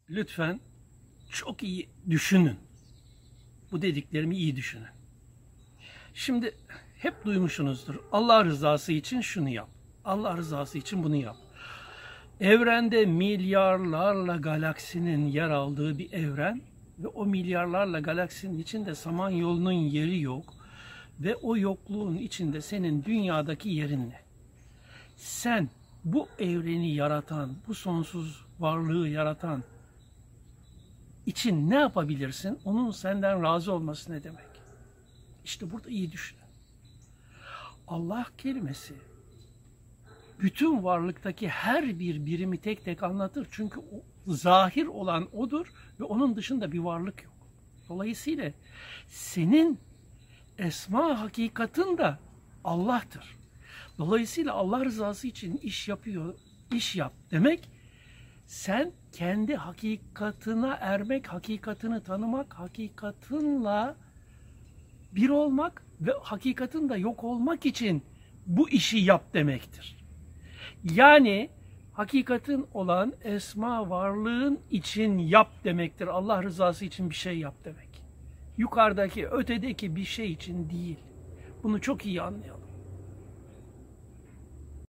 lütfen çok iyi düşünün. Bu dediklerimi iyi düşünün. Şimdi hep duymuşsunuzdur. Allah rızası için şunu yap. Allah rızası için bunu yap. Evrende milyarlarla galaksinin yer aldığı bir evren ve o milyarlarla galaksinin içinde Samanyolu'nun yeri yok ve o yokluğun içinde senin dünyadaki yerin ne? Sen bu evreni yaratan, bu sonsuz varlığı yaratan için ne yapabilirsin? Onun senden razı olması ne demek? İşte burada iyi düşünün. Allah kelimesi bütün varlıktaki her bir birimi tek tek anlatır. Çünkü o, zahir olan odur ve onun dışında bir varlık yok. Dolayısıyla senin esma hakikatın da Allah'tır. Dolayısıyla Allah rızası için iş yap demek, sen kendi hakikatına ermek, hakikatini tanımak, hakikatinle bir olmak ve hakikatin de yok olmak için bu işi yap demektir. Yani hakikatin olan esma varlığın için yap demektir. Allah rızası için bir şey yap demek. Yukarıdaki, ötedeki bir şey için değil. Bunu çok iyi anlayalım.